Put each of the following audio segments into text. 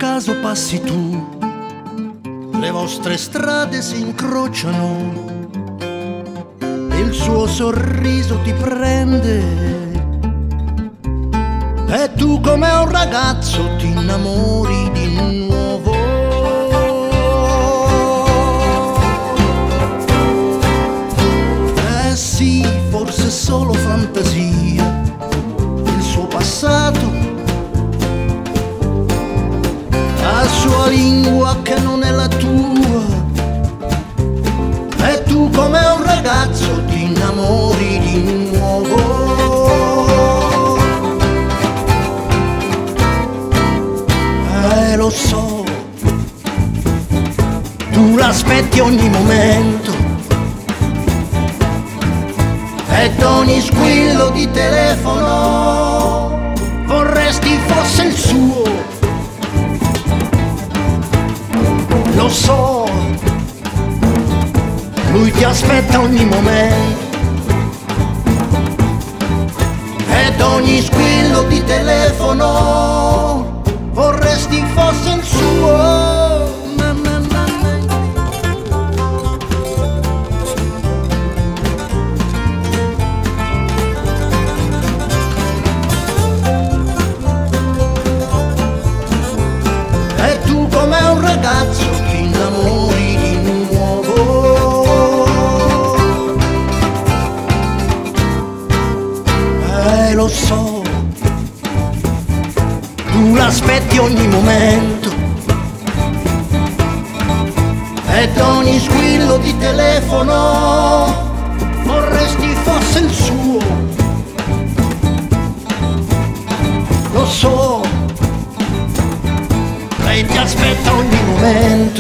caso passi tu, le vostre strade si incrociano e il suo sorriso ti prende e tu come un ragazzo ti innamori di nuovo. Eh sì, forse è solo fantasia, il suo passato, la sua lingua che non è la tua, e tu come un ragazzo ti innamori di nuovo. Lo so, tu l'aspetti ogni momento ed ogni squillo di telefono vorresti fosse il suo. Lo so, lui ti aspetta ogni momento ed ogni squillo di telefono vorresti fosse il suo. E tu come un ragazzo ti innamori di nuovo. Lo so, tu l'aspetti ogni momento ed ogni squillo di telefono vorresti fosse il suo. Lo so, lei ti aspetta ogni momento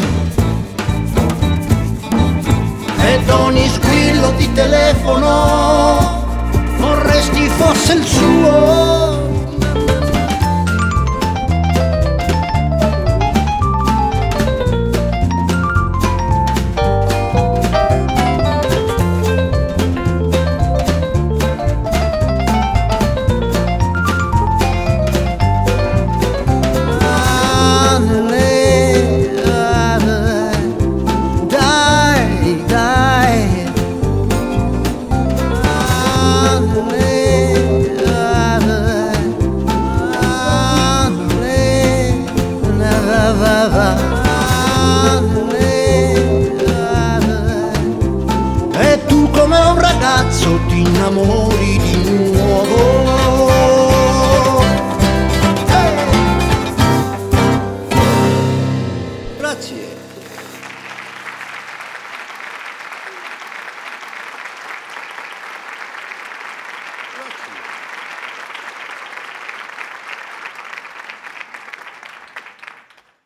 ed ogni squillo di telefono vorresti fosse il suo.